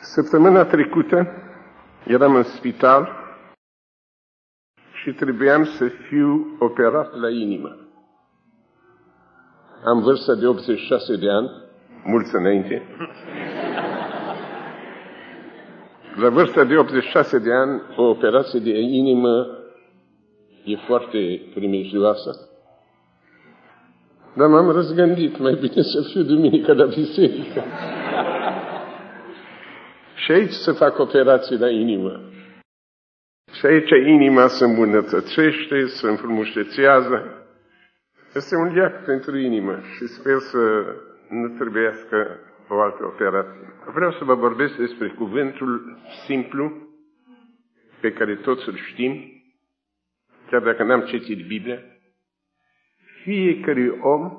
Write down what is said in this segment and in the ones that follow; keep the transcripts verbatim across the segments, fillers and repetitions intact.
Săptămâna trecută eram în spital și trebuiam să fiu operat la inimă. Am vârsta de optzeci și șase de ani, mulți înainte. La vârsta de optzeci și șase de ani, o operație de inimă e foarte primejdioasă. Dar m-am răzgândit, mai bine să fiu duminică la biserică. Și aici să fac operații la inimă. Și aici inima se îmbunătățește, se înfrumusețează. Este un leac pentru inimă și sper să nu trebuiască o altă operație. Vreau să vă vorbesc despre cuvântul simplu pe care toți îl știm, chiar dacă n-am citit Biblia. Fiecare om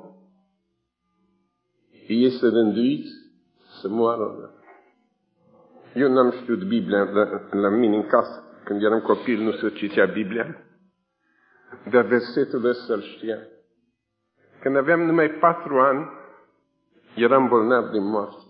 este rânduit să moară. Eu n-am știut Biblia la, la mine în casă. Când eram copil nu se citea Biblia, dar versetul ăsta îl știa. Când aveam numai patru ani, eram bolnav de moarte.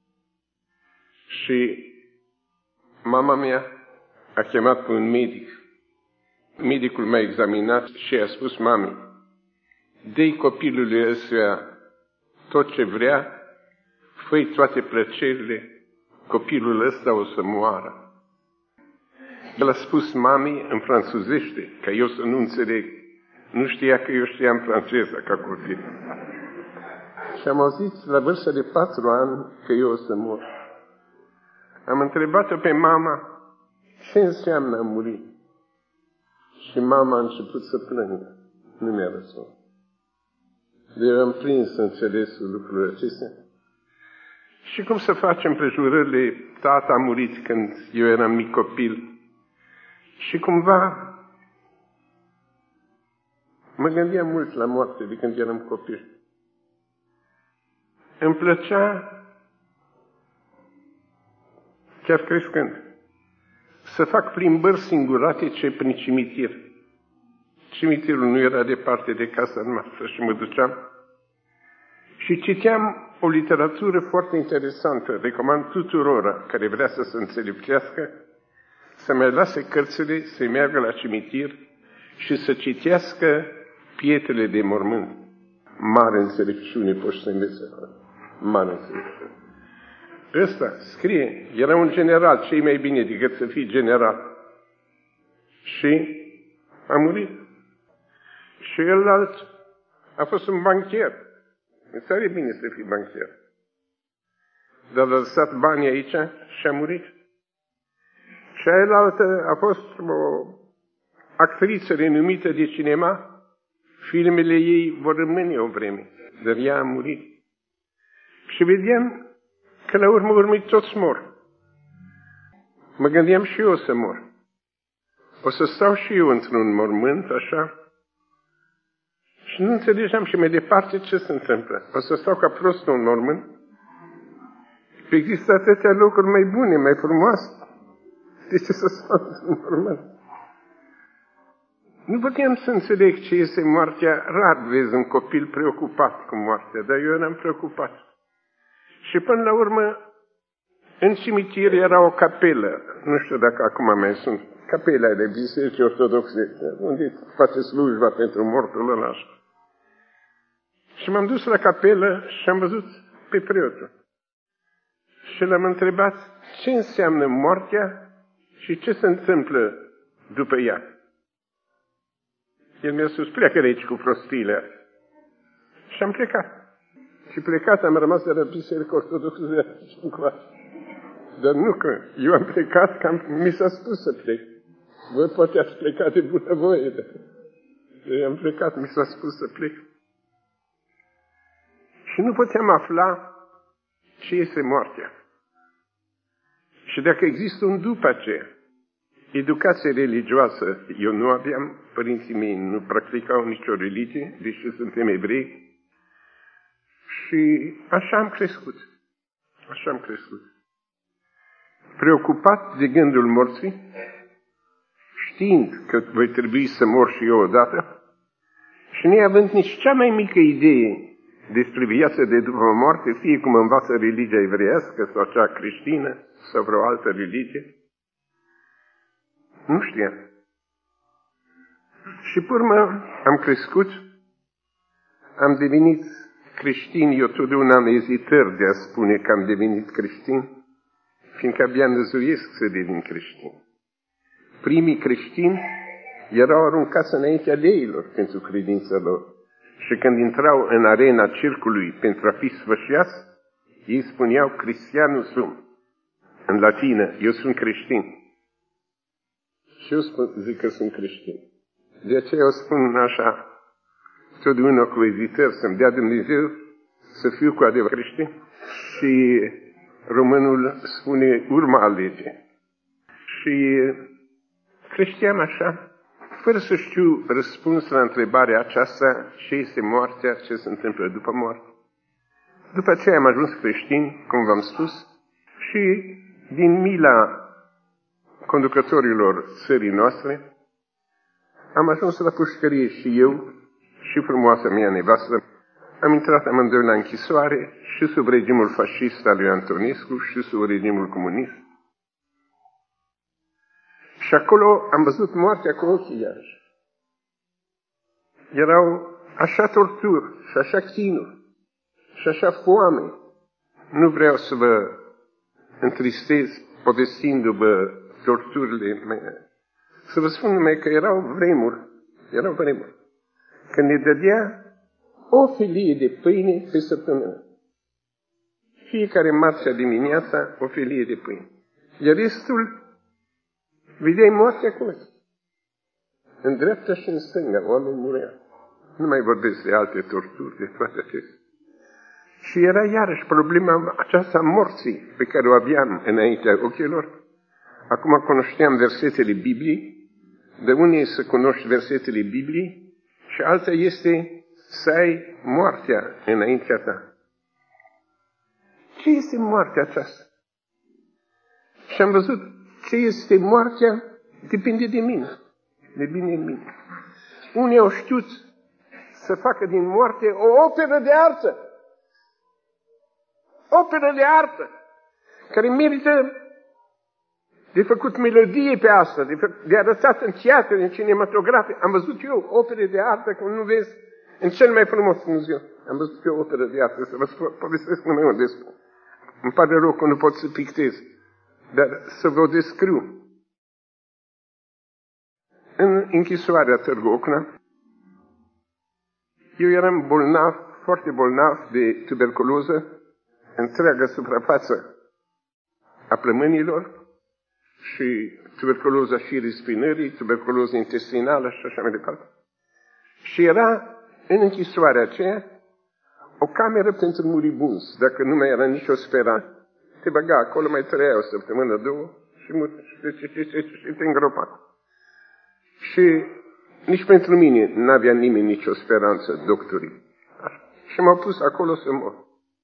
Și mama mea a chemat pe un medic. Medicul m-a examinat și a spus mamei, dă-i copilului ăsta tot ce vrea, fă-i toate plăcerile, copilul ăsta o să moară. El a spus mamei în franțuzește, ca eu să nu înțeleg. Nu știa că eu știam franceză ca copil. Și am auzit la vârsta de patru ani că eu o să mor. Am întrebat-o pe mama ce înseamnă a muri. Și mama a început să plângă. Nu mi-a răspuns. Eu am prins înțelesul lucrurilor acestea. Și cum să facem împrejurările, tata a murit când eu eram mic copil. Și cumva mă gândeam mult la moarte de când eram copil. Îmi plăcea, chiar crescând, să fac plimbări singuratice prin cimitir. Cimitirul nu era departe de casa noastră și mă duceam. Și citeam o literatură foarte interesantă. Recomand tuturora care vrea să se înțelepțească să mai lase cărțile, să meargă la cimitir și să citească pietrele de mormânt. Mare înțelepciune poți să înveți. Mare înțelepciune. Ăsta scrie, era un general, ce mai bine decât să fii general. Și a murit. Și celălalt a fost un bancher. E tare bine să fii bancher. Dar a lăsat banii aici și a murit. Și cealaltă a fost o actriță renumită de cinema. Filmele ei vor rămâne o vreme, dar ea a murit. Și vedeam că la urmă urmei toți mor. Mă gândeam și eu să mor. O să stau și eu într-un mormânt, așa, și nu înțelegeam și mai departe ce se întâmplă. O să stau ca prost în un mormânt. Există atâtea locuri mai bune, mai frumoase. De ce să stau în mormânt? Nu puteam să înțeleg ce este moartea. Rar vezi un copil preocupat cu moartea, dar eu eram preocupat. Și până la urmă, în cimitir era o capelă. Nu știu dacă acum mai sunt. Capela de biserici ortodoxe, unde face slujba pentru mortul ăla. Și m-am dus la capelă și am văzut pe preotul. Și l-am întrebat ce înseamnă moartea și ce se întâmplă după ea. El mi-a spus, pleacă de aici cu prostiile. Și am plecat. Și plecat am rămas de la biserică ortodoxă de aici încoace. Dar nu că eu am plecat, că am, mi s-a spus să plec. Voi poate ați plecat de bunăvoie. Dar eu am plecat, mi s-a spus să plec. Și nu puteam afla ce este moartea. Și dacă există un după aceea, educație religioasă, eu nu aveam, părinții mei nu practicau nicio religie, deși suntem evrei. Și așa am crescut. Așa am crescut. Preocupat de gândul morții, știind că voi trebui să mor și eu odată, și neavând nici cea mai mică idee despre viața de după moarte, fie cum învață religia evreiască sau cea creștină sau vreo altă religie. Nu știam. Și pe urmă am crescut, am devenit creștin. Eu totdeauna am ezitări de a spune că am devenit creștin, fiindcă abia năzuiesc să devin creștin. Primii creștini erau aruncați înaintea leilor pentru credința lor. Și când intrau în arena circului pentru a fi sfârșiați, ei spuneau, Cristianul sunt. În latină, eu sunt creștin. Și eu spun, zic că sunt creștin. De aceea eu spun așa, totdeauna cu ezitări, să-mi dea Dumnezeu să fiu cu adevărat creștin. Și românul spune, urma alege. Și creșteam așa, fără să știu răspuns la întrebarea aceasta, ce este moartea, ce se întâmplă după moarte. După aceea am ajuns creștin, cum v-am spus, și din mila conducătorilor țării noastre, am ajuns la pușcărie și eu și frumoasa mea nevastă. Am intrat amândoi la închisoare și sub regimul fascist al lui Antonescu și sub regimul comunist. Și acolo am văzut moartea cu ochii iarăși. Erau așa torturi și așa chinuri și așa foame. Nu vreau să vă întristez povestindu-vă torturile mele. Să vă spun numai că erau vremuri, erau vremuri, când ne dădea o felie de pâine pe săptămână. Fiecare marțea dimineața o felie de pâine. Iar restul vedeai moartea acolo. În dreapta și în stânga, oameni mureau. Nu mai vorbesc de alte torturi, de toate acestea. Și era iarăși problema aceasta morții pe care o aveam înaintea ochilor. Acum cunoșteam versetele Bibliei, de unii să cunoști versetele Bibliei și alta este să ai moartea înaintea ta. Ce este moartea aceasta? Și am văzut ce este moartea, depinde de mine. De bine în mine. Unii au știut să facă din moarte o operă de artă. Operă de artă, care merită de făcut melodie pe asta, de, fă, de arătat în teatru, în cinematografe. Am văzut eu opere de artă, cum nu vezi, în cel mai frumos muzeu. Am văzut eu operă de artă, să vă povestesc numai unde spun. Îmi pare rău că nu pot să pictez, dar să vă descriu. În închisoarea Târgu Ocna, eu eram bolnav, foarte bolnav de tuberculoză, întreaga suprafață a plămânilor și tuberculoza șirii spinării, tuberculoza intestinală și așa mai departe. Și era în închisoarea aceea o cameră pentru muribunzi, dacă nu mai era nicio speranță. Te băga acolo, mai trăia o săptămână, două și, și, și, și, și te îngropa. Și nici pentru mine n-avea nimeni nicio speranță, doctorii. Și m-au pus acolo să mor.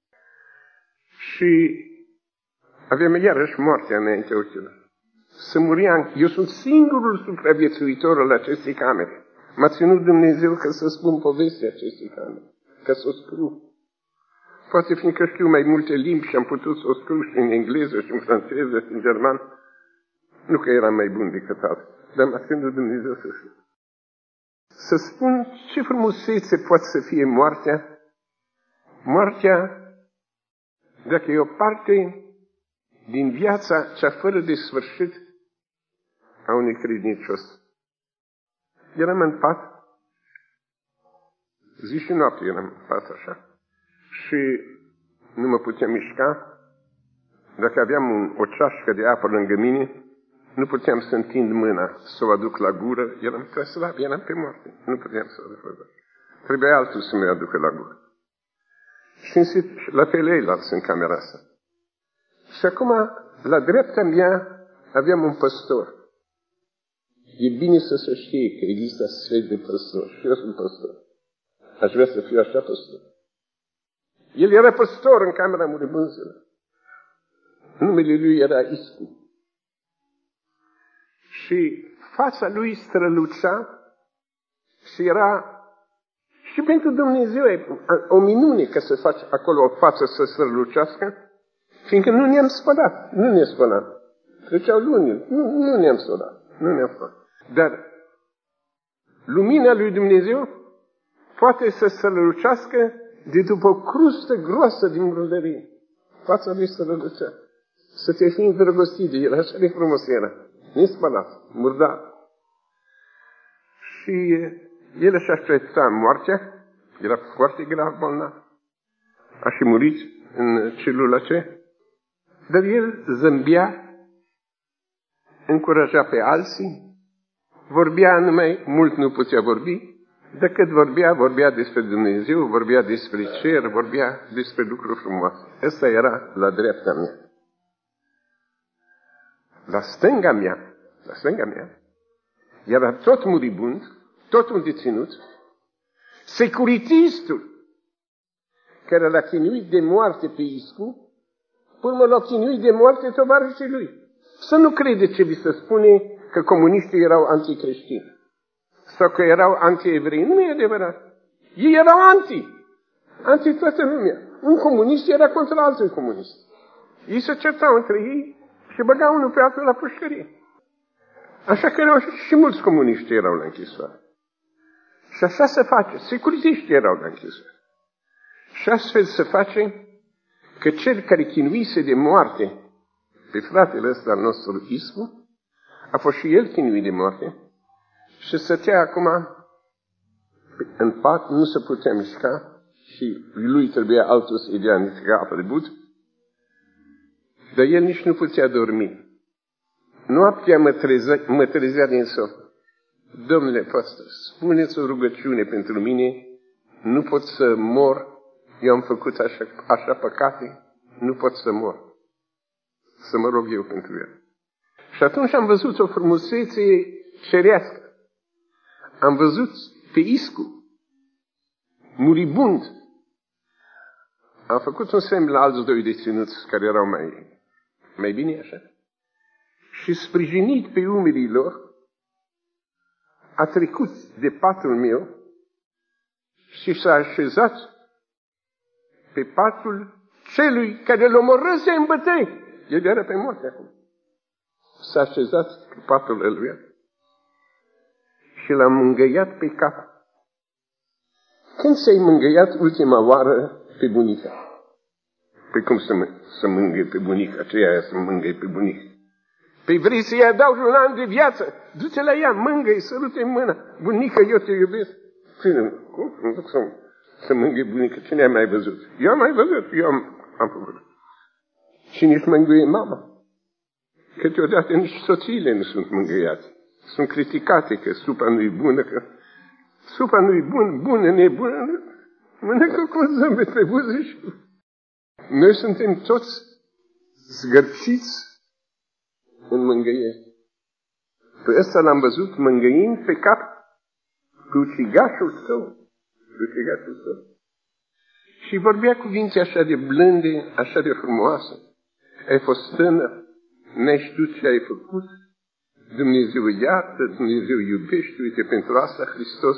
Și aveam iarăși moartea înaintea ochilor. Să muriam. Eu sunt singurul supraviețuitor al acestei camere. M-a ținut Dumnezeu ca să spun povestea acestei camere, ca să o scriu. Poate fiindcă știu mai multe limbi și am putut să o scriu și în engleză și în franceză și în german. Nu că eram mai bun decât alții, dar m-a ținut Dumnezeu să știu. Să spun ce frumusețe poate să fie moartea. Moartea, dacă e o parte din viața cea fără de sfârșit a unui credincios. Eram în pat, zi și noapte eram în pat așa, și nu mă puteam mișca. Dacă aveam un, o ceașcă de apă lângă mine, nu puteam să întind mâna, să o aduc la gură, eram prea slab, eram pe moarte, nu puteam să o aduc. Trebuia altul să mă aducă la gură. Și la fel eilalți în camera asta. Și acum, la dreapta mea, aveam un păstor. E bine să se știe că există sferi de păstor. Și eu sunt păstor. Aș vrea să fiu așa păstor. El era păstor în camera muribunzilor. Numele lui era Iscu. Și fața lui strălucea și era Și pentru Dumnezeu e o minune că să faci acolo o față să strălucească, fiindcă nu ne-am spălat, nu ne-am spălat. Treceau luni, nu, nu ne-am spălat, nu ne-am spălat. Dar lumina lui Dumnezeu poate să strălucească de după o crustă groasă din murdărie. Fața lui strălucea. Să te fi îndrăgostit de el, așa de frumos era. Nespălat, murdar. Și el își aștepta moartea, era foarte grav bolnav. A și murit în celula aceea. Dar el zâmbea, încuraja pe alții, vorbea numai, mult nu putea vorbi, dar cât vorbea, vorbea despre Dumnezeu, vorbea despre cer, vorbea despre lucruri frumoase. Ăsta era la dreapta mea. La stânga mea, la stânga mea, era tot muribund, tot un deținut, securitistul care l-a chinuit de moarte pe Iscu, până l-a chinuit de moarte tovarășii lui. Să nu crede ce vi se spune că comuniștii erau anticreștini sau că erau anti-evrei. Nu e adevărat. Ei erau anti. Anti toată lumea. Un comunist era contra altul comunist. Ei se certau între ei și băgau unul pe altul la pușcărie. Așa că erau și mulți comuniști erau la închisoare. Și așa se face. Securitiștii erau la închisoare. Și astfel se face că cel care chinuise de moarte pe fratele ăsta al nostru Iscu, a fost și el chinuit de moarte și stătea acum în pat, nu se putea mișca și lui trebuia altul să-i dea niște apă de but, dar el nici nu putea dormi. Noaptea mă trezea, mă trezea din somn. Domnule păstor, spuneți o rugăciune pentru mine, nu pot să mor, eu am făcut așa, așa păcate, nu pot să mor. Să mă rog eu pentru el. Și atunci am văzut o frumusețe cerească. Am văzut pe Iscu, muribund. Am făcut un semn la alți doi deținuți care erau mai, mai bine așa. Și sprijinit pe umerii lor, a trecut de patul meu și s-a așezat pe patul celui care l omorâse în bătăi. El era pe moarte acum. S-a așezat pe patul lui și l-a mângâiat pe cap. Când s-ai mângâiat ultima oară pe bunica? Păi cum să, mă, să mângâie pe bunica? Ce e aia să mângâie pe bunica? Păi vrei să-i adaugi un an de viață? Du-te la ea, mângâie, sărute-i mâna. Bunică, eu te iubesc. Cum? Nu duc să, să mângâie bunica. Cine a mai văzut? Eu am mai văzut, eu am, am făcut. Și nici mângâie mama. Câteodată nici soțiile nu sunt mângâiate. Sunt criticate că supa nu-i bună, că supa nu-i bună, bună, nebună. Mănâncă cu un zâmbet pe buze și... Noi suntem toți zgârciți în mângâiere. Pe ăsta l-am văzut mângâind pe cap pe ucigașul său. Pe ucigașul său. Și vorbea cuvinte așa de blânde, așa de frumoase. Ai fost tânăr, n-ai știut ce ai făcut, Dumnezeu iartă, Dumnezeu iubește, uite, pentru asta Hristos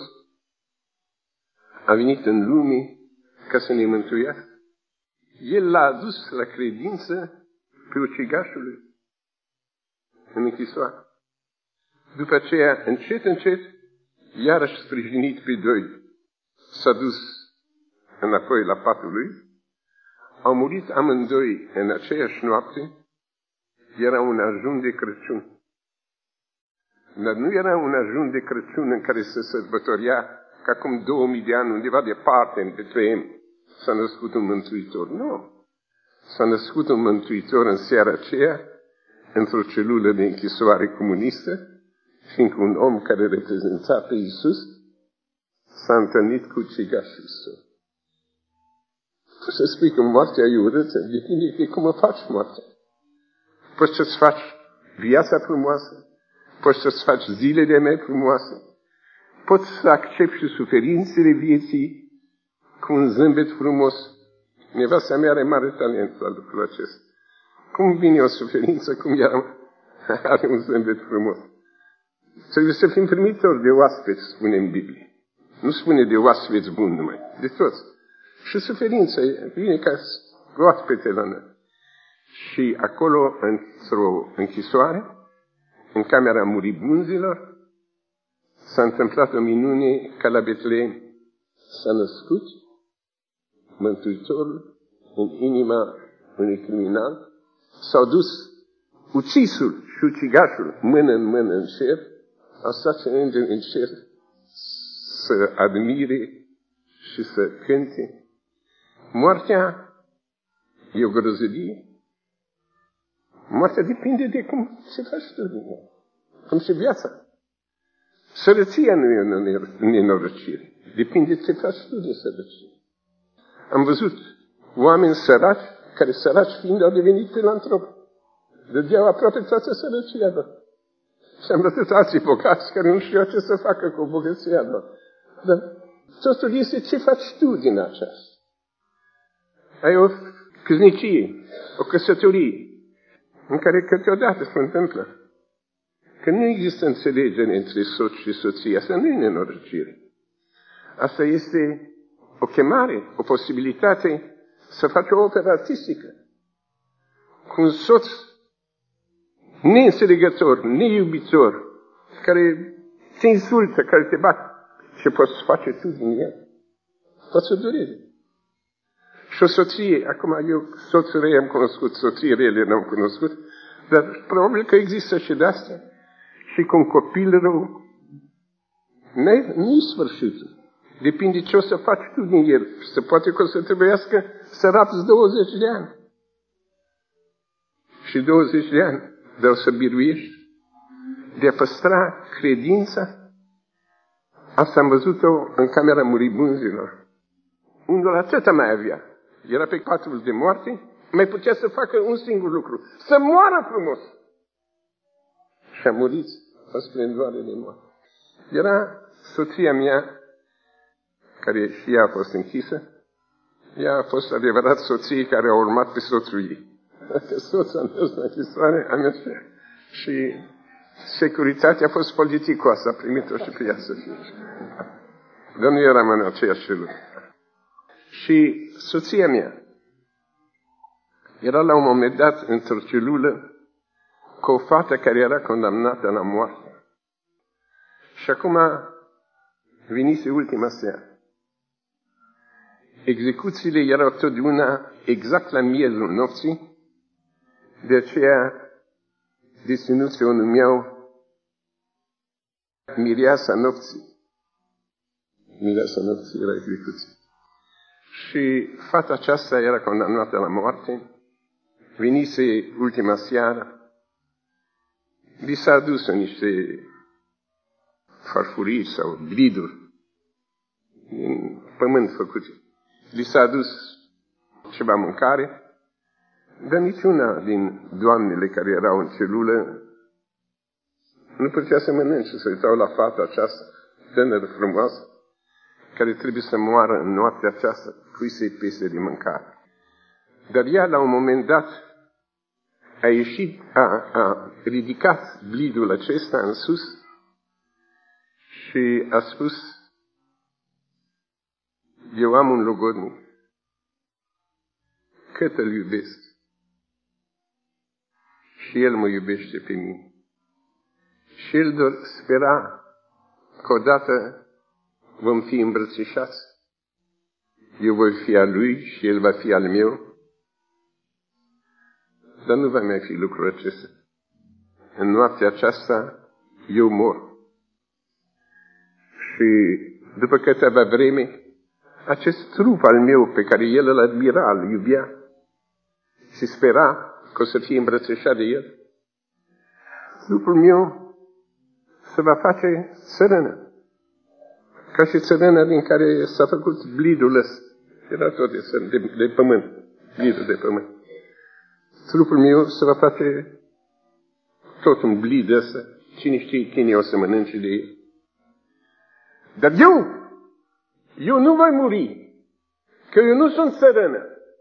a venit în lume ca să ne mântuiască. El l-a adus la credință pe ucigașul lui în închisoare. După aceea, încet, încet, iarăși sprijinit pe doi, s-a dus înapoi la patul lui. Au murit amândoi în aceeași noapte. Era un ajun de Crăciun. Dar nu era un ajun de Crăciun în care se sărbătoria că acum două mii de ani, undeva departe, în Betlehem, s-a născut un mântuitor. Nu. S-a născut un mântuitor în seara aceea, într-o celulă de închisoare comunistă, fiindcă un om care reprezenta pe Iisus s-a întâlnit cu ucigașul său. Poți să spui că moartea e urâtă, depinde de cum o faci moartea. Poți să-ți faci viața frumoasă, poți să-ți faci zilele mai frumoase, poți să accepti și suferințele vieții cu un zâmbet frumos. Nevasta mea are mare talent la lucrul acesta. Cum vine o suferință, cum ea are un zâmbet frumos. Trebuie să fim primitori de oaspeți, spune în Biblie. Nu spune de oaspeți buni numai, de toți. Și suferința vine ca oaspete la noi. Și acolo, într-o închisoare, în camera muribunzilor, s-a întâmplat o minune ca la Betleem. S-a născut Mântuitorul în inima unui criminal. S-au dus ucisul și ucigașul mână în mână în cer. Au stat și îngeri în cer să admire și să cânte. Moartea e o grozăvie. Moartea depinde de cum se faci tu din ea. Cum și viața. Sărăția nu e o nenorocire. Depinde ce faci tu de sărăcie. Am văzut oameni săraci, care săraci fiind au devenit filantropi. Dădeau aproape toată sărăcia lor. Și am văzut alții bogați care nu știu ce să facă cu bogăția lor. Dar totul este ce faci tu din aceasta. Ai o căsnicie, o căsătorie, în care câteodată se întâmplă că nu există înțelegere între soț și soție. Asta nu e nenorocire. Asta este o chemare, o posibilitate să faci o operă artistică. Cu un soț neînțelegător, neiubitor, care te insultă, care te bate. Ce poți face tu din el? Poți să dureze. Și o soție, acum eu soțul rei am cunoscut, soții rele n-am cunoscut, dar probabil că există și de-astea. Și cu un copil rău, nu-i sfârșitul. Depinde ce o să faci tu din el. Se poate că o să trebuiască să rapți douăzeci de ani. Și douăzeci de ani, dar o să biruiești. De a păstra credința. Asta am văzut-o în camera muribunzilor. Unul atâta mai avea. Era pe patul de moarte, mai putea să facă un singur lucru. Să moară frumos. Și a murit în splendoare de moarte. Era soția mea, care și ea a fost închisă. Ea a fost adevărat soție care a urmat pe soțul ei. Dacă soțul a mers la închisoare, a mers și securitatea a fost politicoasă, a primit-o și pe ea să fie. Dar nu eram în aceeași lucru. Și soția mea era la un moment dat într-o celulă cu o fată care era condamnată la moarte. Și acum venise ultima seară. Execuțiile erau totdeauna exact la miezul nopții, de aceea deținuții o numeau Mireasa nopții. Mireasa nopții era execuție. Și fata aceasta era condamnată la moarte, venise ultima seară, li s-a adus niște farfurii sau bliduri din pământ făcute. Li s-a adus ceva mâncare, dar niciuna din doamnele care erau în celulă nu putea să mănânce, să uitau la fata aceasta, tânără frumoasă, care trebuie să moară în noaptea aceasta, cui să-i pese de mâncare. Dar ea, la un moment dat, a ieșit, a, a ridicat blidul acesta în sus și a spus: eu am un logodnic, cât îl iubesc și el mă iubește pe mine. Și el doar spera că odată vom fi îmbrățișați. Eu voi fi al lui și el va fi al meu. Dar nu va mai fi lucrul acesta. În noaptea aceasta eu mor. Și după câteva vreme, acest trup al meu pe care el îl admira, îl iubea și spera că o să fie îmbrățișat de el, trupul meu se va face țărână. Ca și țărână din care s-a făcut blidul ăsta. Era tot de, de, de pământ. Blidul de pământ. Trupul meu se va face tot un blid ăsta. Cine știe cine o să mănânce de el. Dar eu, eu nu voi muri. Că eu nu sunt țărână.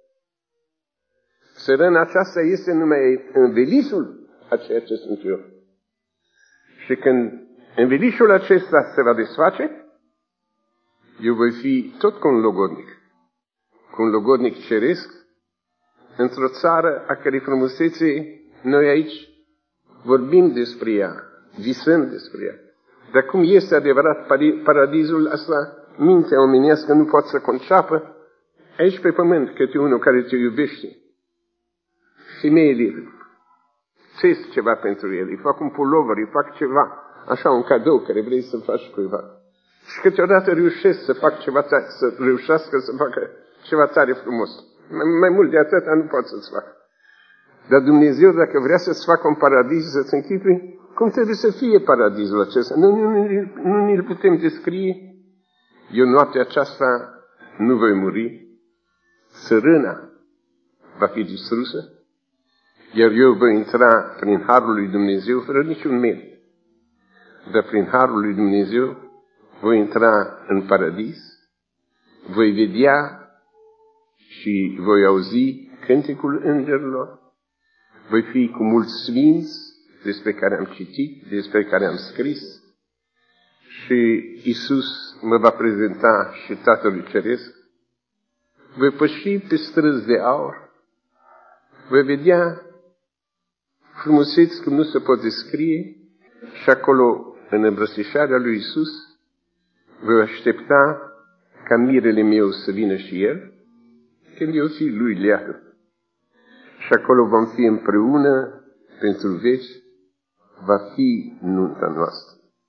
Țărâna aceasta este numai învelișul a ceea ce sunt eu. Și când învelișul acesta se va desface, eu voi fi tot cu un logodnic, cu un logodnic ceresc, într-o țară a cărei frumusețe noi aici vorbim despre ea, visăm despre ea. Dar cum este adevărat paradisul ăsta, mintea omenească nu poate să conceapă, aici pe pământ, câte unul care te iubește. Femeile țesc ceva pentru el, îi fac un pulover, îi fac ceva, așa un cadou care vrei să-l faci cuiva. Și câteodată reușesc să fac ceva, să reușească să facă ceva tare frumos. Mai, mai mult de atâta nu pot să-ți fac. Dar Dumnezeu, dacă vrea să-ți facă un paradis, să-ți închipui, cum trebuie să fie paradisul acesta? Nu, nu, nu, nu ne-l putem descrie. Eu noaptea aceasta nu voi muri, țărâna va fi distrusă, iar eu voi intra prin harul lui Dumnezeu fără niciun merit. Dar prin harul lui Dumnezeu voi intra în paradis, voi vedea și voi auzi cântecul îngerilor, voi fi cu mulți sfinți despre care am citit, despre care am scris, și Iisus mă va prezenta și Tatălui Ceresc. Voi păși pe străzi de aur, voi vedea frumuseți cum nu se pot descrie și acolo, în îmbrățișarea lui Iisus, voi aștepta ca mirele meu să vină și El, când eu fi lui leagă. Și acolo vom fi împreună pentru veci, va fi nunta noastră.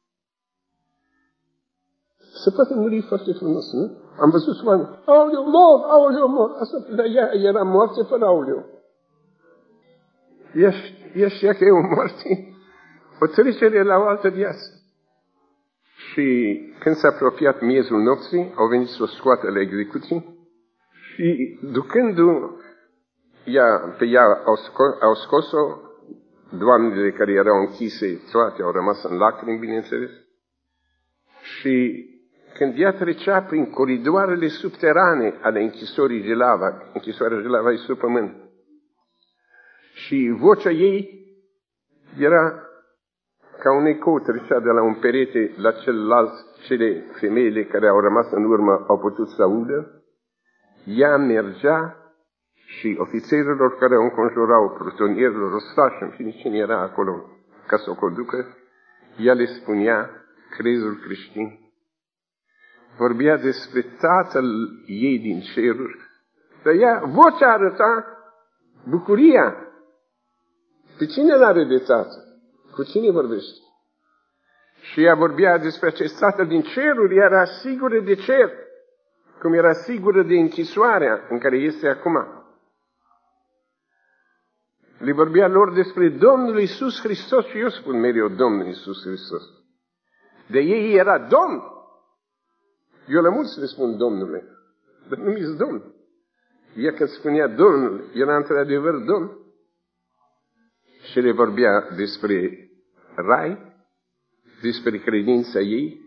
Se poate muri foarte frumos, nu? Am văzut oameni, aoleu, mor, aoleu, mor. Asta, dar ea era moarte fără aoleu. Ea, ea știa că e o moarte, o trecere la o altă viață. Și când s-a apropiat miezul nopții, au venit să o scoată la execuție și ducându ea, pe ea au, sco- au scos-o, doamnele care erau închise, toate au rămas în lacrimi, bineînțeles. Și când ea trecea prin coridoarele subterane ale închisorii Jelava, închisoarea Jelava e sub pământ, și vocea ei era ca un ecou, trecea de la un perete la celălalt, cele femeile care au rămas în urmă au putut să audă, ea mergea și ofițerilor care o înconjurau, prutonierilor, ostași, în fine, cine era acolo ca să o conducă, ea le spunea crezul creștin. Vorbea despre Tatăl ei din ceruri, dar ea, vocea arăta bucuria. Pe cine l-are de Tatăl? Cu cine vorbește? Și ea vorbea despre acest Tatăl din ceruri, era sigură de cer, cum era sigură de închisoarea în care este acum. Le vorbea lor despre Domnul Iisus Hristos și eu spun mereu Domnul Iisus Hristos. De ei era Domn. Eu la mulți le spun Domnule, dar nu mi-s Domn. Ea când spunea Domnul, era într-adevăr Domn. Și le vorbea despre rai, despre credința ei.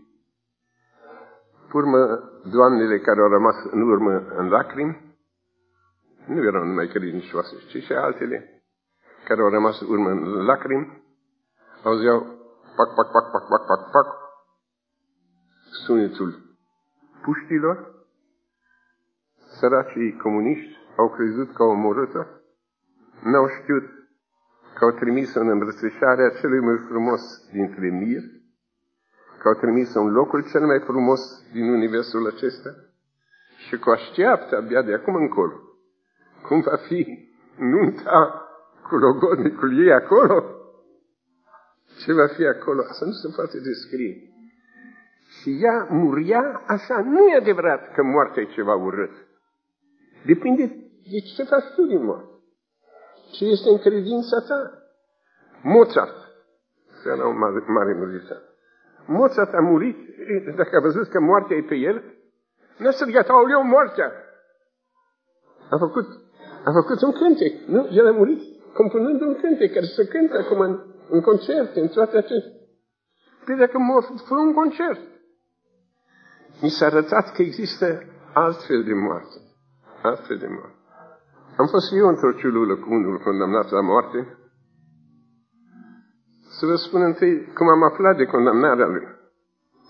Urmă, doamnele care au rămas în urmă în lacrimi, nu erau numai credincioase, ci și altele care au rămas în urmă în lacrimi, auzeau pac, pac, pac, pac, pac, pac, pac, sunetul puștilor. Săracii comuniști au crezut că au omorât-o, n-au știut că au trimis-o în îmbrățișarea celui mai frumos dintre mir, că au trimis-o în locul cel mai frumos din universul acesta și că o așteaptă abia de acum încolo. Cum va fi nunta cu logodnicul ei acolo? Ce va fi acolo? Asta nu se poate descrie. Și ea muria așa. Nu e adevărat că moartea e ceva urât. Depinde de ce faci tu din moarte. Ce este în credința ta? Mozart, era un mare, mare muzician. Mozart a murit, dacă a văzut că moartea e pe el, n-a strigat, aoleu, moartea! A făcut, a făcut un cântec, nu? El a murit compunând un cântec care se cântă acum în, în concerte, în toate acestea. Păi dacă mor, fă un concert. Mi s-a arătat că există altfel de moarte. Altfel de moarte. Am fost eu într-o celulă cu unul condamnat la moarte. Să vă spun întâi cum am aflat de condamnarea lui.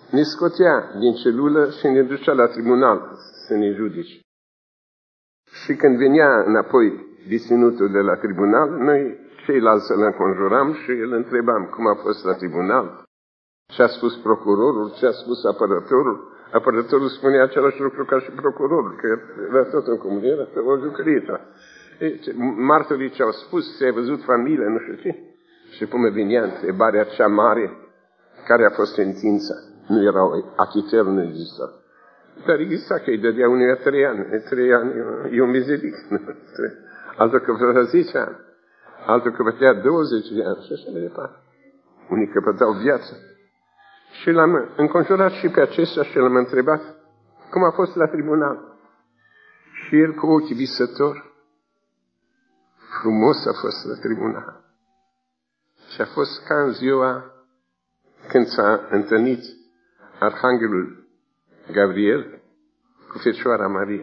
ne scotea din celulă și ne ducea la tribunal să ne judice. Și când venea înapoi deținutul de la tribunal, noi ceilalți îl înconjuram și îl întrebam cum a fost la tribunal, ce a spus procurorul, ce a spus apărătorul. Apărătorul spunea același lucru ca și procurorul, că era tot în comun, era o jucărie. Martorii ce au spus, ți-ai văzut familie, nu știu ce. Și până venea întrebarea cea mare, care a fost sentința. Nu erau, achiter nu exista. Dar exista că îi dădea unuia trei ani. Trei ani e un mizeric. Altul căpătea zece ani. Altul căpătea douăzeci de ani. Și așa de departe. Unii căpătau viață. Și l-am înconjurat și pe acesta și l-am întrebat cum a fost la tribunal. Și el cu ochii visători, frumos a fost la tribunal. Și a fost ca în ziua când s-a întâlnit Arhanghelul Gabriel cu Fecioara Maria.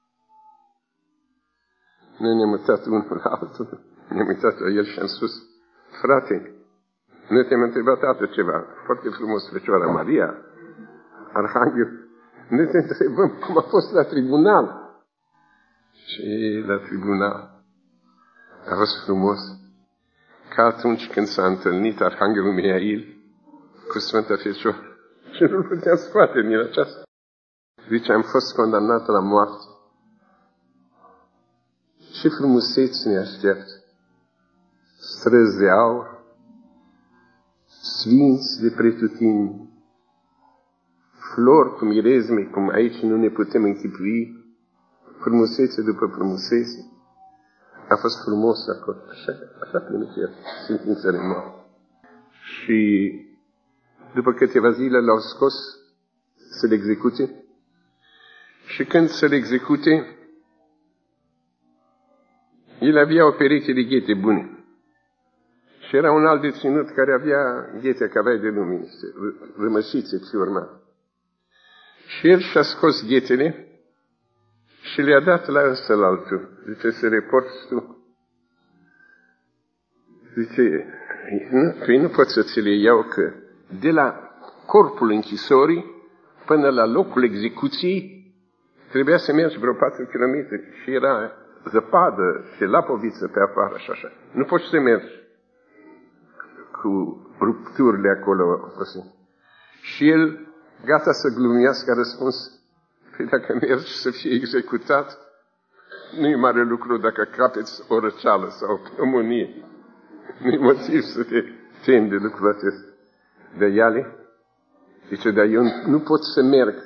Noi ne-am uitat unul la altul, ne-am uitat la el și am spus, frate, noi te-am întrebat atât ceva, foarte frumos, Fecioara Maria, Arhanghel, noi te întrebăm cum a fost la tribunal. Și la tribunal a fost frumos, ca atunci când s-a întâlnit Arhanghelul Mihail cu Sfânta Fecioară. Și nu-l puteam scoate din aceasta. Zice, am fost condamnat la moarte. Ce frumuseți ne așteaptă. Străzi de aur, sfinți de pretutini, flori cu mirezme, cum aici nu ne putem închipui, frumusețe după frumusețe. A fost frumos acolo. Așa, așa primit el sentințele moarte. Și după câteva zile l-au scos să-l execute. Și când să-l execute, el avea o pereche de ghete bune. Și era un alt deținut care avea ghete ca vai de lume, rămășițe ce urma. Și el și-a scos ghetele și le-a dat la ăsta la altul. Zice, să reporți tu. Zice, nu, păi nu pot să ți le iau că de la corpul închisorii până la locul execuției trebuia să mergi vreo patru kilometri și era zăpadă și lapoviță pe afară și așa. Nu poți să mergi cu rupturile acolo. Și el, gata să glumească, a răspuns, păi dacă mergi să fie executat, nu-i mare lucru dacă capeți o răceală sau o pneumonie. Nu-i motiv să te temi de lucrul acesta. De iale, zice, dar eu nu pot să merg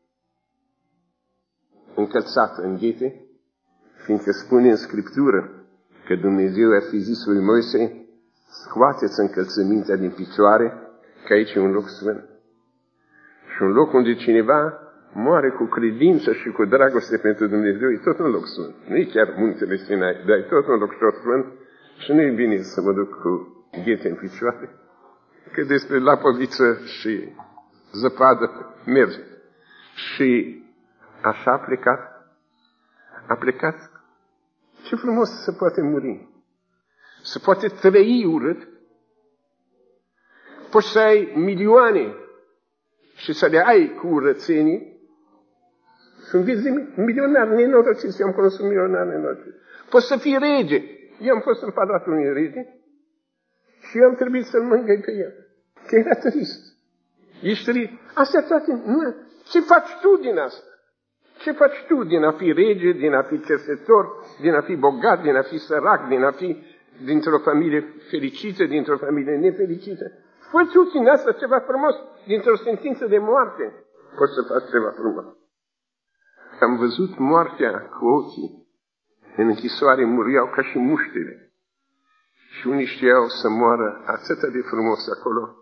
încălțat în ghete, fiindcă spune în Scriptură că Dumnezeu ar fi zis lui Moise, scoateți încălțămintea din picioare, că aici e un loc sfânt. Și un loc unde cineva moare cu credință și cu dragoste pentru Dumnezeu, e tot un loc sfânt. Nu e chiar muntele Sinai, dar e tot un loc sfânt și nu e bine să mă duc cu ghete în picioare, că despre lapoviță și zăpadă merge. Și așa a plecat. A plecat. Ce frumos se poate muri. Se poate trăi urât. Poți să ai milioane și să le ai cu urățenii. Sunt vieți milionari nenorociți. Eu am cunoscut milionari nenorociți. Poți să fii rege. Eu am fost în palatul unui rege și eu am trebuit să-l mângâi pe el. Că era trist. Ești trist. Astea toate. Nu. Ce faci tu din asta? Ce faci tu din a fi rege, din a fi cercetător, din a fi bogat, din a fi sărac, din a fi dintr-o familie fericită, dintr-o familie nefericită? Fă tu din asta ceva frumos, dintr-o sentință de moarte. Poți să faci ceva frumos. Am văzut moartea cu ochii. În închisoare muriau ca și muștele. Și unii știau să moară atât de frumos acolo.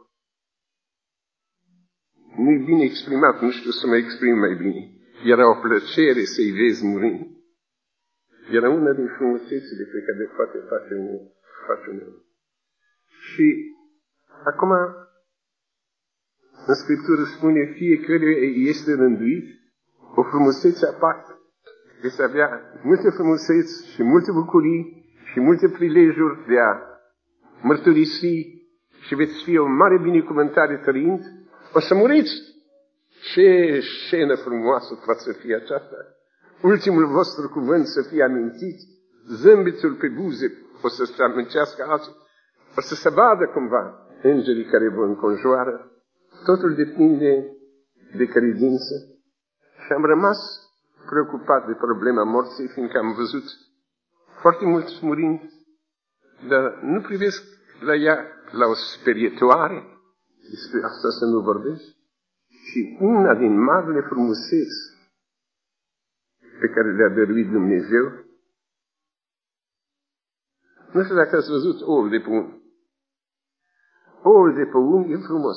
Nu-i bine exprimat, nu știu să mă exprim mai bine. Era o plăcere să-i vezi murind. Era una din frumusețile pe care le poate face un, face un om. Și acum, în Scriptură spune, fiecare este rânduit o frumusețe aparte. Veți avea multe frumuseți și multe bucurii și multe prilejuri de a mărturisi și veți fi o mare binecuvântare trăind. O să muriți Ce scenă frumoasă poate să fie aceasta! Ultimul vostru cuvânt să fie amintit, zâmbetul pe buze o să se amintească alții, o să se vadă cumva îngerii care vă înconjoară. Totul depinde de credință. Și am rămas preocupat de problema morții, fiindcă am văzut foarte mulți murind, dar nu privesc la ea, la o sperietoare, despre asta să nu vorbesc, și una din marile frumuseți pe care le-a dăruit Dumnezeu. Nu știu dacă ați văzut oul de păun. Oul de păun e frumos.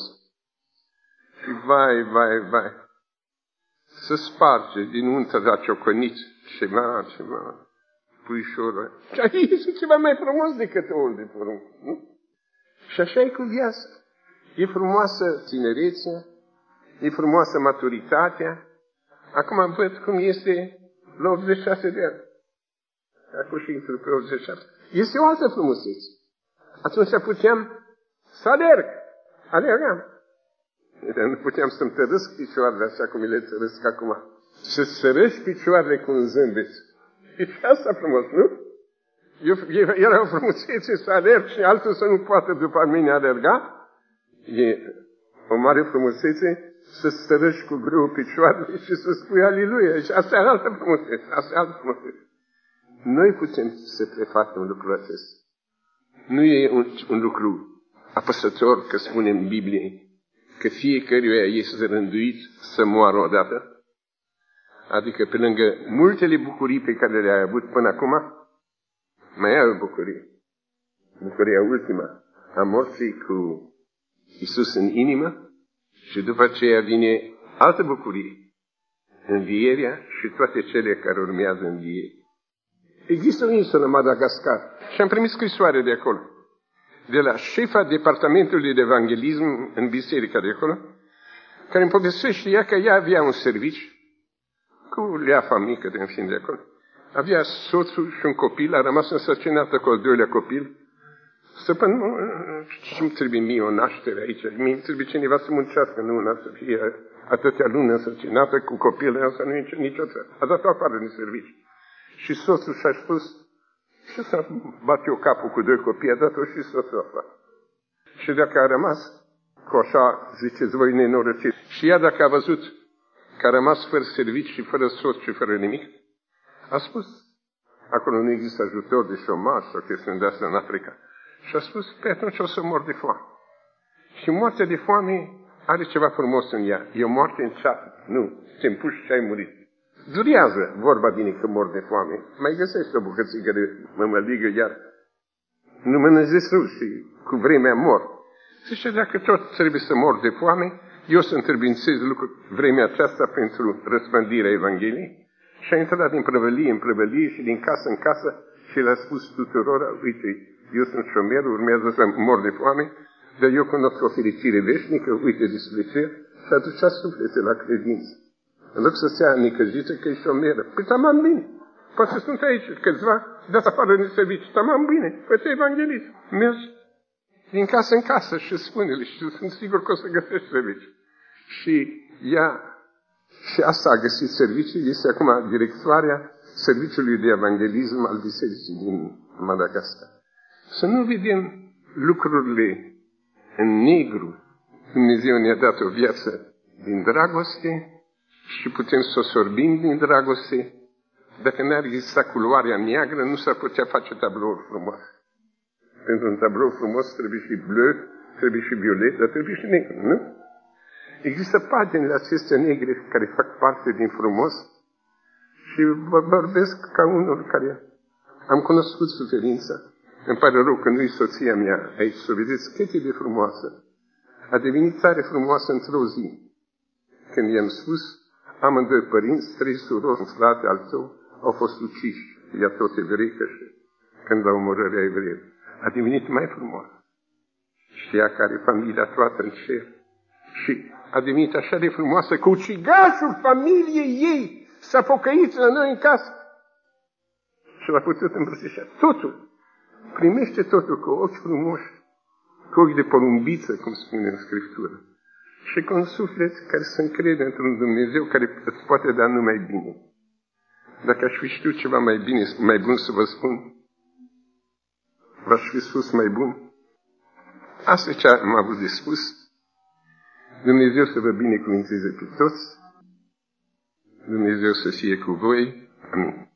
Și vai, vai, vai, să sparge din untă la cioconit ceva, ceva, puișorul. Și aici este ceva mai frumos decât oul de păun, nu? Și așa e cu viața. E frumoasă tinerețea, e frumoasă maturitatea. Acum văd cum este la optzeci și șase de ani. Acum și intru pe optzeci și șapte. Este o altă frumusețe. Atunci puteam să alerg. Alergam. Nu puteam să-mi tărăsc picioarele așa cum le tărăsc acum. Și să sărăși picioarele cu un zâmbet. E asta frumos, nu? Eu, era o frumusețe să alerg și altul să nu poată după mine alerga. E o mare frumusețe să stărăși cu greu picioarele și să spui Aliluia. Și asta e altă frumusețe. Asta e altă frumusețe. Noi putem să prefacem lucrul acesta. Nu e un, un lucru apăsător că spune în Biblie că fiecăruia este rânduit să moară odată. Adică pe lângă multele bucurii pe care le-ai avut până acum, mai ai o bucurie. Bucuria ultima a morții cu Iisus în inimă și după aceea vine altă bucurie. Învierea și toate cele care urmează învierea. Există o insulă în Madagascar și am primit scrisoare de acolo, de la șefa departamentului de evanghelism în biserica de acolo, care îmi povestește ea că ea avea un serviciu cu leafa mică de în fin de acolo. Avea soțul și un copil, a rămas însărcinată cu al doilea copil. Stăpân, ce-mi trebuie mie o naștere aici? Mie trebuie cineva să muncească, nu una să fie atâtea luni însărcinată cu copilul, asta nu e nicio țară. A dat-o afară din serviciu. Și soțul și-a spus, și să bat eu capul cu doi copii, a dat-o și soțul afară. Și dacă a rămas, cu așa, ziceți voi, nenorocit, și ea dacă a văzut că a rămas fără serviciu și fără soț și fără nimic, a spus, acolo nu există ajutor de șomaj sau chestiuni de astea în Africa, și a spus, pe atunci o să mor de foame. Și moartea de foame are ceva frumos în ea. E o moarte în ceată. Nu, te împuși și ai murit. Durează vorba bine că mor de foame. Mai găsești o bucățică de mămăligă, iar nu mănânci destul și cu vremea mor. Zice, dacă tot trebuie să mor de foame, eu să întrebințez lucru, vremea aceasta pentru răspândirea Evangheliei. Și a intrat din prăvălie în prăvălie și din casă în casă și le-a spus tuturor, uite, eu sunt șomer, urmează să mor de foame, dar eu cunosc o fericire veșnică, uite despre ce, și aducea suflete la credință. În loc să se ia nicăjită că e șomeră. Păi tamam bine. Poate sunt aici câțiva, dați afară din serviciu. Tamam bine. Păi te evanghelist. Mergi din casă în casă și spune-le și sunt sigur că o să găsești serviciu. Și ea, și asta a găsit serviciu, este acum directoarea serviciului de evanghelism al bisericii din Madagascar. Să nu vedem lucrurile în negru. Dumnezeu ne-a dat o viață din dragoste și putem să o sorbim din dragoste. Dacă n-ar exista culoarea neagră, nu s-ar putea face tablouri frumoase. Pentru un tablou frumos trebuie și bleu, trebuie și violet, dar trebuie și negru, nu? Există paginile acestea negre care fac parte din frumos și vă vorbesc ca unul care am cunoscut suferința. Îmi pare rău că nu-i soția mea aici, să vedeți cât e de frumoasă. A devenit tare frumoasă într-o zi. Când i-am spus, amândoi părinți, trei surori, un frate al tău, au fost uciși. Ea tot evreică și când la omorârea evreilor. A devenit mai frumoasă. Și ea care familia toată în cer. Și a devenit așa de frumoasă că ucigașul familiei ei s-a pocăit la noi în casă. Și l-a putut îmbrățișa. Totul. Primește totul cu ochi frumoși, cu ochi de porumbiță, cum spune în Scriptură. și cu un suflet care să încrede într-un Dumnezeu care îți poate da numai bine. Dacă aș fi știut ceva mai bine, mai bun să vă spun, v-aș fi spus mai bun. Asta e ce am avut de spus. Dumnezeu să vă binecuvânteze pe toți. Dumnezeu să fie cu voi. Amin.